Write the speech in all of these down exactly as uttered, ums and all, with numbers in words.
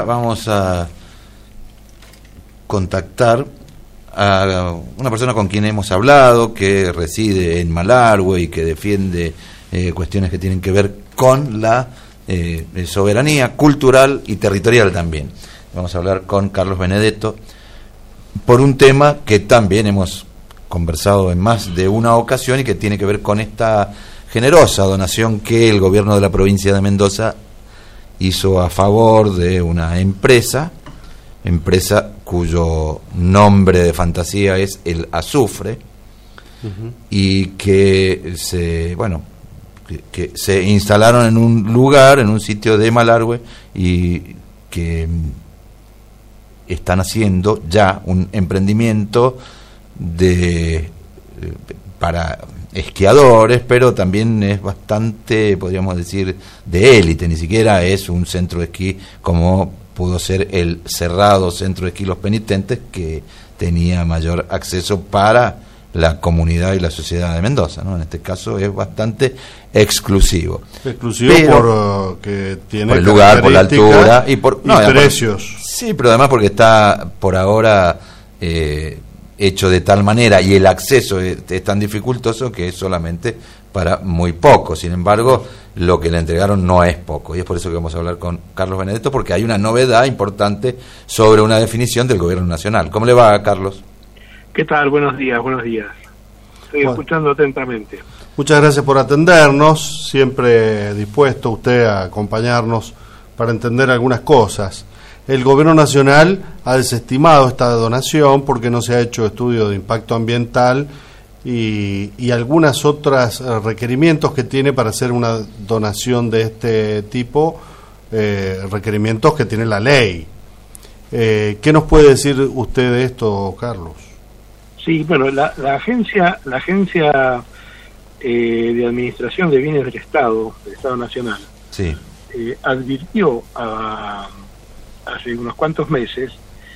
ahora vamos a contactar a una persona con quien hemos hablado, que reside en Malargüe y que defiende eh, cuestiones que tienen que ver con la eh, soberanía cultural y territorial también. Vamos a hablar con Carlos Benedetto por un tema que también hemos conversado en más de una ocasión y que tiene que ver con esta generosa donación que el gobierno de la provincia de Mendoza hizo a favor de una empresa, empresa cuyo nombre de fantasía es el Azufre, uh-huh. y que se, bueno, que, que se instalaron en un lugar, en un sitio de Malargüe, y que están haciendo ya un emprendimiento de para esquiadores, pero también es bastante, podríamos decir, de élite. Ni siquiera es un centro de esquí como pudo ser el cerrado centro de esquí Los Penitentes, que tenía mayor acceso para la comunidad y la sociedad de Mendoza, ¿no? En este caso es bastante exclusivo. Exclusivo pero, por uh, que tiene por el lugar, por la altura y por y no, precios. Por, sí, pero además porque está por ahora eh, hecho de tal manera y el acceso es, es tan dificultoso que es solamente para muy poco. Sin embargo, lo que le entregaron no es poco, y es por eso que vamos a hablar con Carlos Benedetto, porque hay una novedad importante sobre una definición del gobierno nacional. ¿Cómo le va, Carlos? ¿Qué tal? Buenos días, buenos días. Estoy bueno. escuchando atentamente. Muchas gracias por atendernos, siempre dispuesto usted a acompañarnos para entender algunas cosas. El gobierno nacional ha desestimado esta donación porque no se ha hecho estudio de impacto ambiental y, y algunas otras eh, requerimientos que tiene para hacer una donación de este tipo, eh, requerimientos que tiene la ley. Eh, ¿Qué nos puede decir usted de esto, Carlos? Sí, bueno, la, la agencia, la agencia eh, de Administración de Bienes del Estado, del Estado Nacional, sí. eh, advirtió a, hace unos cuantos meses,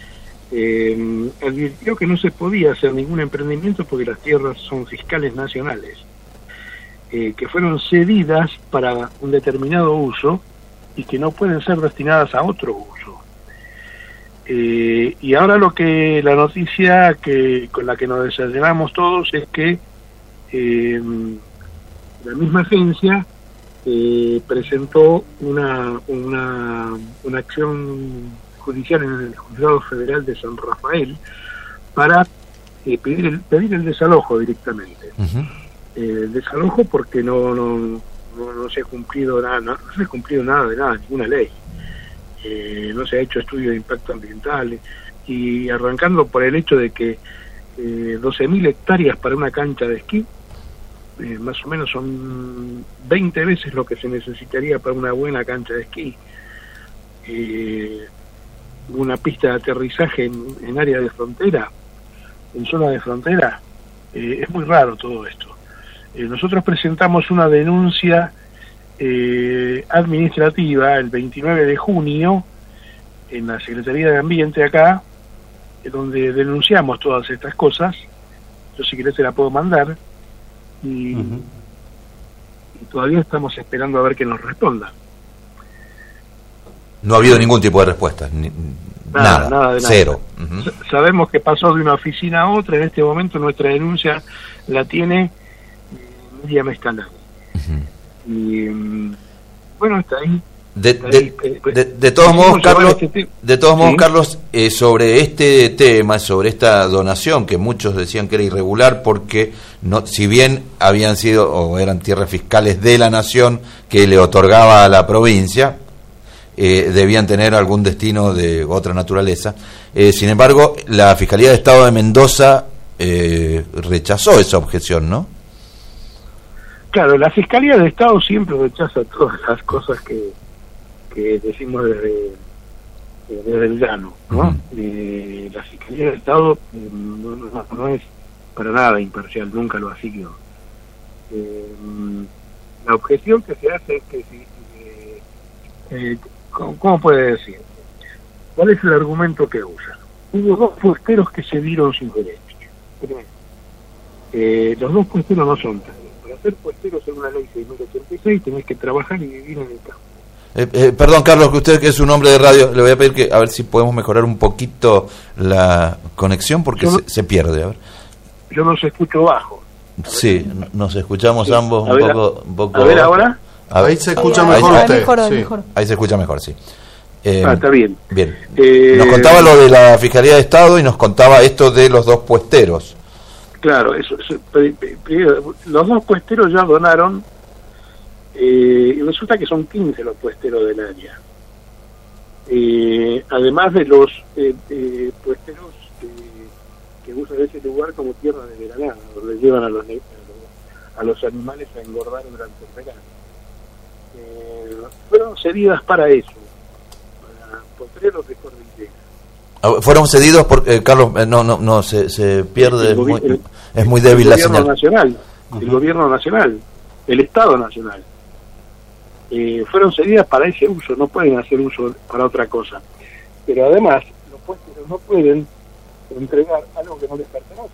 eh, advirtió que no se podía hacer ningún emprendimiento porque las tierras son fiscales nacionales, eh, que fueron cedidas para un determinado uso y que no pueden ser destinadas a otro uso. Eh, y ahora lo que la noticia que con la que nos desayunamos todos es que eh, la misma agencia eh, presentó una, una una acción judicial en el Juzgado Federal de San Rafael para eh, pedir el pedir el desalojo directamente. Uh-huh. Eh, el desalojo porque no no, no no se ha cumplido nada no, no se ha cumplido nada de nada, ninguna ley. Eh, no se ha hecho estudio de impacto ambiental, y arrancando por el hecho de que eh, doce mil hectáreas para una cancha de esquí, eh, más o menos son veinte veces lo que se necesitaría para una buena cancha de esquí, eh, una pista de aterrizaje en, en área de frontera, en zona de frontera, eh, es muy raro todo esto. Eh, nosotros presentamos una denuncia Eh, administrativa el veintinueve de junio en la Secretaría de Ambiente acá, eh, donde denunciamos todas estas cosas. Yo si querés te la puedo mandar y, uh-huh. y todavía estamos esperando a ver que nos responda. No ha habido ningún tipo de respuesta, ni, nada, nada, nada de cero. Nada. Uh-huh. Sabemos que pasó de una oficina a otra. En este momento nuestra denuncia la tiene Miriam Mescanal. Uh-huh. Y bueno, está ahí. De, está de, ahí. de, de todos modos, Carlos, este de todos modos, ¿sí? Carlos, eh, sobre este tema, sobre esta donación que muchos decían que era irregular porque no, si bien habían sido o eran tierras fiscales de la nación que le otorgaba a la provincia, eh, debían tener algún destino de otra naturaleza. Eh, sin embargo, la Fiscalía de Estado de Mendoza eh, rechazó esa objeción, ¿no? Claro, la Fiscalía de Estado siempre rechaza todas las cosas que, que decimos desde, desde el llano, ¿no? Uh-huh. Eh, la Fiscalía de Estado eh, no, no, no es para nada imparcial, nunca lo ha sido. Eh, la objeción que se hace es que si... Eh, eh, ¿cómo, ¿Cómo puede decir? ¿Cuál es el argumento que usa? Hubo dos puesteros que se dieron sus derechos. Eh, los dos puesteros no son tales. Para ser puestero según la ley seis mil ochenta y seis tenés que trabajar y vivir en el campo. Eh, eh, perdón, Carlos, que usted que es un hombre de radio, le voy a pedir que a ver si podemos mejorar un poquito la conexión porque no, se, se pierde. A ver. Yo los escucho bajo. Sí, nos escuchamos sí. ambos a un, ver, poco, un poco. A ver ahora. A ver, ahí se escucha ahí, mejor ahí, usted. Mejor, sí. mejor. Ahí se escucha mejor, sí. Eh, ah, está bien. Bien. Eh, nos contaba lo de la Fiscalía de Estado y nos contaba esto de los dos puesteros. Claro, eso, eso los dos puesteros ya donaron, eh, y resulta que son quince los puesteros del área. Eh, además de los eh, eh, puesteros eh, que usan ese lugar como tierra de veranada, donde llevan a los, a los, a los animales a engordar durante el verano. Eh, fueron cedidas para eso, para potreros de cordillera. Fueron cedidos porque, eh, Carlos, eh, no no no se, se pierde, es muy, el, es muy débil la señal. Nacional, uh-huh. El gobierno nacional, el Estado nacional. Eh, fueron cedidas para ese uso, no pueden hacer uso para otra cosa. Pero además, los puesteros no pueden entregar algo que no les pertenece.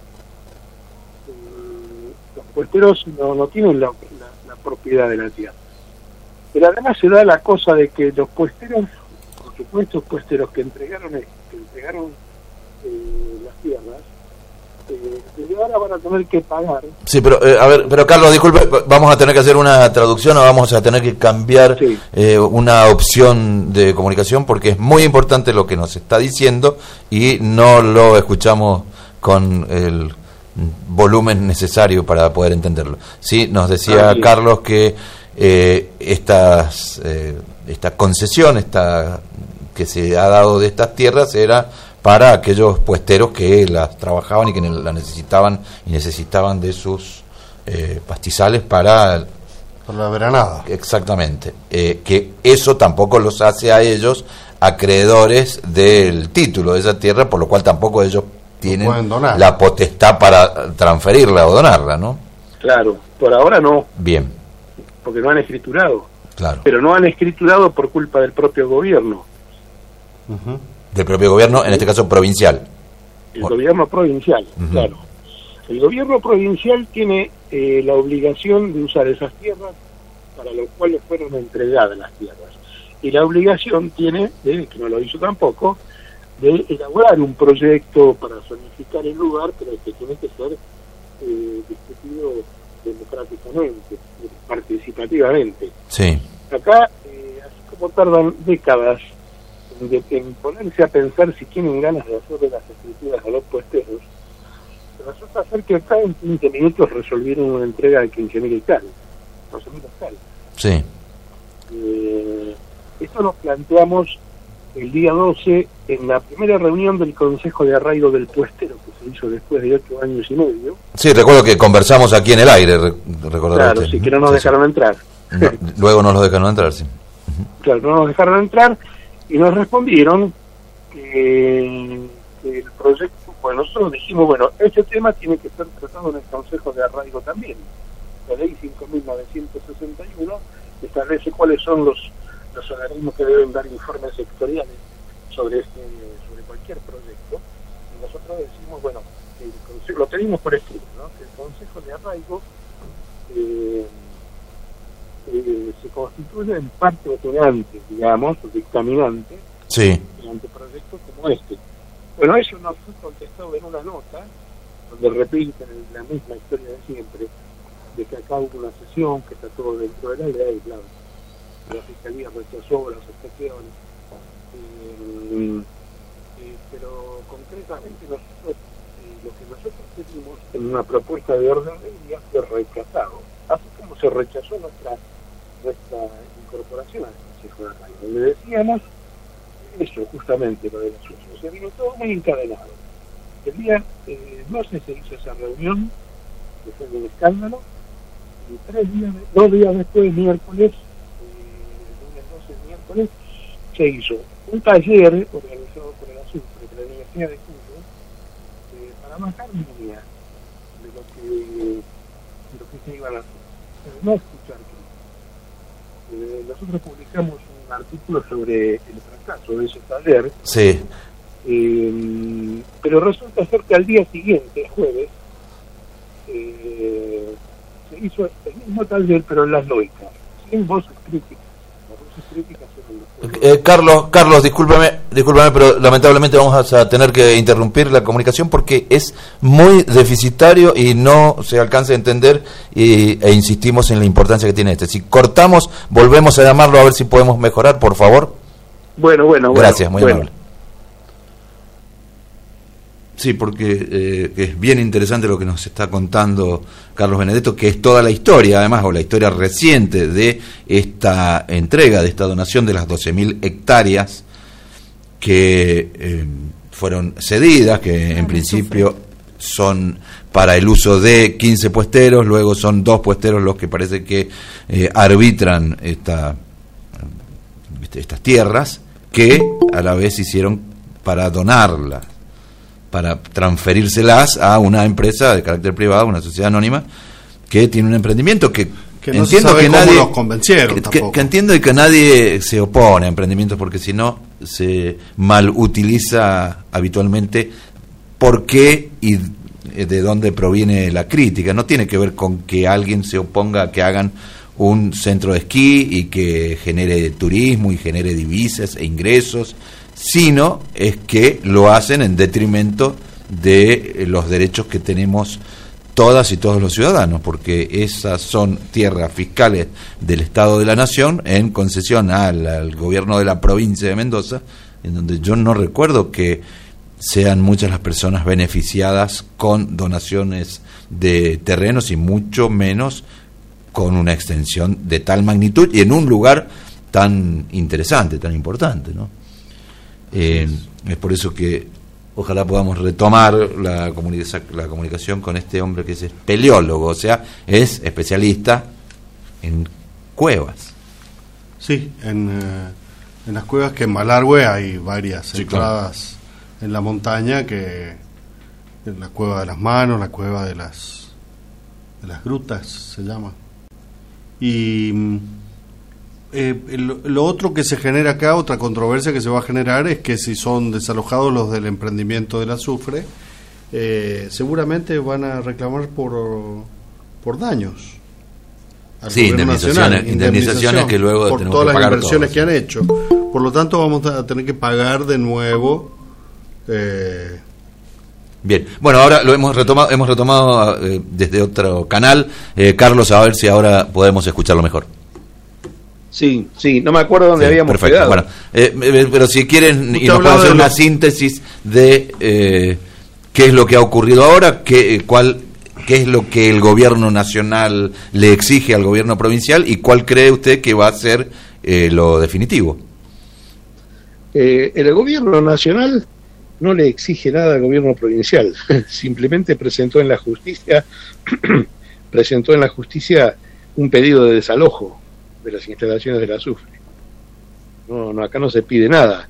Eh, los puesteros no, no tienen la, la, la propiedad de la tierra. Pero además se da la cosa de que los puesteros, por supuesto, puesteros que entregaron, que entregaron eh, las tierras, eh, desde ahora van a tener que pagar. Sí, pero eh, a ver, pero Carlos, disculpe, vamos a tener que hacer una traducción o vamos a tener que cambiar sí. eh, una opción de comunicación porque es muy importante lo que nos está diciendo y no lo escuchamos con el volumen necesario para poder entenderlo. Sí, nos decía ah, Carlos que eh, estas eh, esta concesión esta que se ha dado de estas tierras era para aquellos puesteros que las trabajaban y que la necesitaban y necesitaban de sus eh, pastizales para para la veranada. Exactamente, eh, que eso tampoco los hace a ellos acreedores del título de esa tierra, por lo cual tampoco ellos tienen la potestad para transferirla o donarla, ¿no? Claro, por ahora no. Bien. Porque no han escriturado. Claro. Pero no han escriturado por culpa del propio gobierno. Uh-huh. Del propio gobierno, en este caso provincial. El bueno. gobierno provincial, uh-huh. claro. El gobierno provincial tiene eh, la obligación de usar esas tierras para los cuales fueron entregadas las tierras. Y la obligación tiene, de, que no lo hizo tampoco, de elaborar un proyecto para zonificar el lugar, pero que tiene que ser eh, discutido democráticamente, participativamente. Sí. Acá, eh, así como tardan décadas en, en ponerse a pensar si tienen ganas de hacer de las escrituras a los puesteros, resulta ser que acá en quince minutos resolvieron una entrega de quince mil hectáreas, doce mil hectáreas. Sí. Eh, esto lo planteamos el día doce en la primera reunión del Consejo de Arraigo del Puestero, que se hizo después de ocho años y medio. Sí, recuerdo que conversamos aquí en el aire, recordará Claro, usted. sí, que no nos sí, dejaron sí. entrar. No, luego nos lo dejaron entrar, sí. Uh-huh. Claro, no nos dejaron entrar y nos respondieron que, que el proyecto, bueno, nosotros dijimos, bueno, este tema tiene que ser tratado en el Consejo de Arraigo también. La ley cinco mil novecientos sesenta y uno establece cuáles son los los organismos que deben dar informes sectoriales sobre este sobre cualquier proyecto, y nosotros decimos, bueno, el consejo, lo tenemos por escrito, ¿no? Que el Consejo de Arraigo eh, eh, se constituye en parte opinante, digamos, dictaminante, sí, ante proyectos como este. Bueno, eso nos fue contestado en una nota, donde repiten la misma historia de siempre, de que acá hubo una sesión, que está todo dentro de la ley, claro. La Fiscalía rechazó las objeciones, eh, eh, pero concretamente nosotros, eh, lo que nosotros pedimos en una propuesta de orden del día fue rechazado, así como se rechazó nuestra nuestra incorporación al Consejo de Arraigo, donde decíamos eso, justamente lo de la suya. O sea, vino todo muy encadenado. El día eh, doce se hizo esa reunión, que fue un escándalo, y tres días, dos días después, miércoles, se hizo un taller organizado por el ASUPRE, por la Universidad de Cuyo, eh, para bajar línea de lo que, de lo que se iban a hacer, pero no escuchar que eh, nosotros publicamos un artículo sobre el fracaso de ese taller, sí. eh, pero resulta ser que al día siguiente, jueves, eh, se hizo el mismo taller pero en las loicas, sin voces críticas. Eh, Carlos, Carlos, discúlpame, discúlpame, pero lamentablemente vamos a tener que interrumpir la comunicación porque es muy deficitario y no se alcanza a entender y, e insistimos en la importancia que tiene este. Si cortamos, volvemos a llamarlo a ver si podemos mejorar, por favor. Bueno, bueno, Gracias, bueno, muy bueno. amable. Sí, porque eh, es bien interesante lo que nos está contando Carlos Benedetto, que es toda la historia, además, o la historia reciente de esta entrega, de esta donación de las doce mil hectáreas que eh, fueron cedidas, que en principio son para el uso de quince puesteros, luego son dos puesteros los que parece que eh, arbitran esta, estas tierras, que a la vez hicieron para donarlas, para transferírselas a una empresa de carácter privado, una sociedad anónima, que tiene un emprendimiento que, que no entiendo se sabe que cómo nadie los convencieron que, tampoco. que, que entiendo y que nadie se opone a emprendimientos, porque si no se mal utiliza habitualmente por qué y de dónde proviene la crítica. No tiene que ver con que alguien se oponga a que hagan un centro de esquí y que genere turismo y genere divisas e ingresos, sino es que lo hacen en detrimento de los derechos que tenemos todas y todos los ciudadanos, porque esas son tierras fiscales del Estado de la Nación en concesión al, al gobierno de la provincia de Mendoza, en donde yo no recuerdo que sean muchas las personas beneficiadas con donaciones de terrenos y mucho menos con una extensión de tal magnitud y en un lugar tan interesante, tan importante, ¿no? Eh, es por eso que ojalá podamos retomar la, comunica- la comunicación con este hombre que es espeleólogo, o sea, es especialista en cuevas. Sí, en, eh, en las cuevas, que en Malargüe hay varias Sí, entradas claro. en la montaña, que en la cueva de las manos, la cueva de las de las grutas se llama. Y eh, lo, lo otro que se genera acá, otra controversia que se va a generar, es que si son desalojados los del emprendimiento del azufre, eh, seguramente van a reclamar por por daños. Sí, indemnizaciones, nacional, indemnizaciones que luego por tenemos todas que las pagar inversiones todos. que han hecho. Por lo tanto, vamos a tener que pagar de nuevo. Eh, Bien, bueno, ahora lo hemos retomado, hemos retomado eh, desde otro canal. Eh, Carlos, a ver si ahora podemos escucharlo mejor. Sí, sí, no me acuerdo dónde Sí, habíamos perfecto. quedado. Bueno, eh, eh, pero si quieren, y Usted nos puede hablaba hacer de una los- síntesis de eh, qué es lo que ha ocurrido ahora, qué, cuál, qué es lo que el gobierno nacional le exige al gobierno provincial y cuál cree usted que va a ser eh, lo definitivo. Eh, el gobierno nacional no le exige nada al gobierno provincial, simplemente presentó en la justicia presentó en la justicia un pedido de desalojo de las instalaciones del azufre. No, no, acá no se pide nada.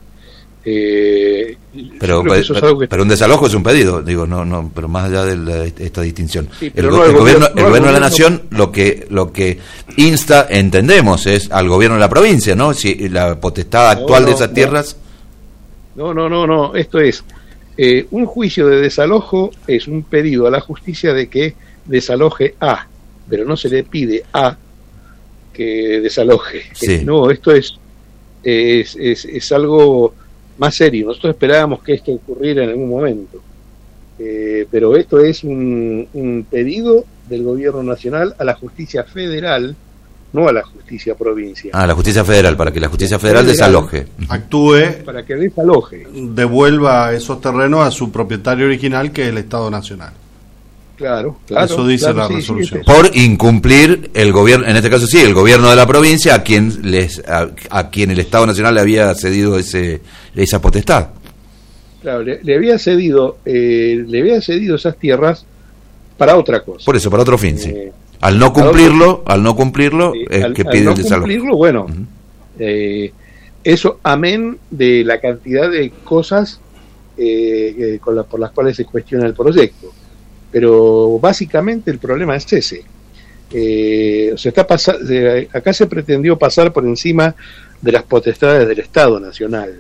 Eh, Pero, yo creo que eso es pero, algo que- pero un desalojo es un pedido, digo, no, no, pero más allá de la- esta distinción. Sí, el, pero go- no al el gobierno, gobierno- el no al gobierno de la gobierno- nación lo que lo que insta, entendemos, es al gobierno de la provincia, ¿no? Si la potestad actual No, de no, esas no. tierras. No, no, no, no. Esto es, eh, un juicio de desalojo es un pedido a la justicia de que desaloje A, pero no se le pide A que desaloje. Sí. No, esto es, es, es, es algo más serio. Nosotros esperábamos que esto ocurriera en algún momento. Eh, pero esto es un, un pedido del gobierno nacional a la justicia federal, no a la justicia provincial, Ah, la justicia federal, para que la justicia federal Federal. desaloje. actúe, para que desaloje. devuelva esos terrenos a su propietario original, que es el Estado Nacional. Claro, claro. Eso dice claro, la sí, sí, resolución. es eso. Por incumplir el gobierno, en este caso sí, el gobierno de la provincia, a quien les a, a quien el Estado Nacional le había cedido ese esa potestad. Claro, le, le había cedido, eh, le había cedido esas tierras para otra cosa. Por eso, para otro fin, sí. Eh, Al no para cumplirlo, al no cumplirlo, eh, es al- que al pide no el desalojo. cumplirlo, bueno, Ujú. eh, eso amén de la cantidad de cosas eh, eh, con la- por las cuales se cuestiona el proyecto. Pero básicamente el problema es ese. Eh, se está pasa- eh, acá se pretendió pasar por encima de las potestades del Estado Nacional.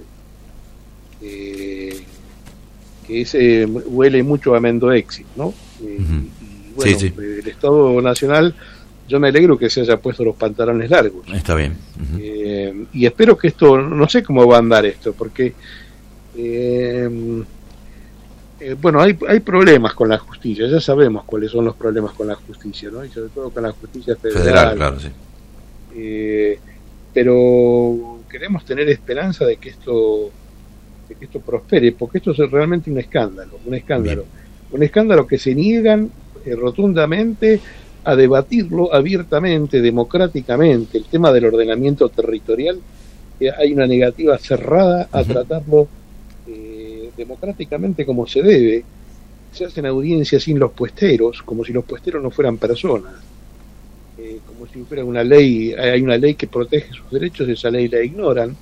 Eh, que ese huele mucho a Mendoexi, ¿no? Eh, Ujú. y bueno, Sí, sí. el Estado Nacional yo me alegro que se haya puesto los pantalones largos. Está bien. Uh-huh. Eh, y espero que esto, no sé cómo va a andar esto, porque eh, eh, bueno, hay, hay problemas con la justicia, ya sabemos cuáles son los problemas con la justicia, ¿no? Y sobre todo con la justicia federal. Federal, claro, sí. Eh, pero queremos tener esperanza de que esto de que esto prospere, porque esto es realmente un escándalo, un escándalo, bien. un escándalo que se niegan eh, rotundamente a debatirlo abiertamente, democráticamente. El tema del ordenamiento territorial, eh, hay una negativa cerrada a uh-huh. tratarlo eh, democráticamente como se debe. Se hacen audiencias sin los puesteros, como si los puesteros no fueran personas, eh, como si fuera una ley, hay una ley que protege sus derechos, esa ley la ignoran.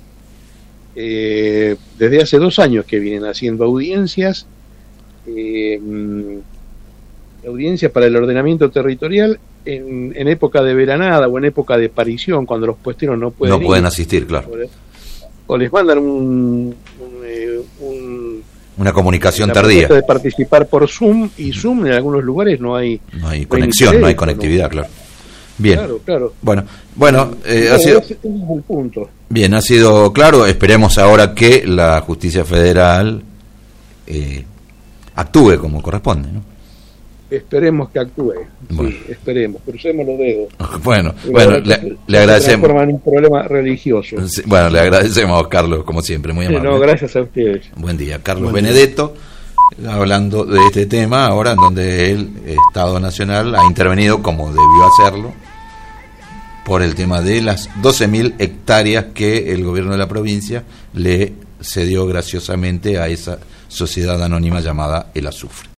Eh, desde hace dos años que vienen haciendo audiencias, eh, audiencias para el ordenamiento territorial en, en época de veranada o en época de parición, cuando los puesteros no pueden no pueden ir, asistir, claro, o les, o les mandan un, un, eh, un una comunicación la tardía de participar por Zoom, y Zoom en algunos lugares no hay no hay conexión, no, no hay conectividad, claro. Bien. Claro, claro. Bueno, bueno, eh, no, ha sido ese es el punto. Bien, ha sido claro. Esperemos ahora que la justicia federal eh, actúe como corresponde, ¿no? Esperemos que actúe. Bueno. Sí, esperemos. Crucemos los dedos. Bueno, Pero bueno, le, le, le agradecemos. Se transforma en un problema religioso. Sí, bueno, le agradecemos, Carlos, como siempre, muy amable. Sí, no, gracias a ustedes. Buen día, Carlos Buen Benedetto. Día. Hablando de este tema, ahora en donde el Estado Nacional ha intervenido como debió hacerlo por el tema de las doce mil hectáreas que el gobierno de la provincia le cedió graciosamente a esa sociedad anónima llamada El Azufre.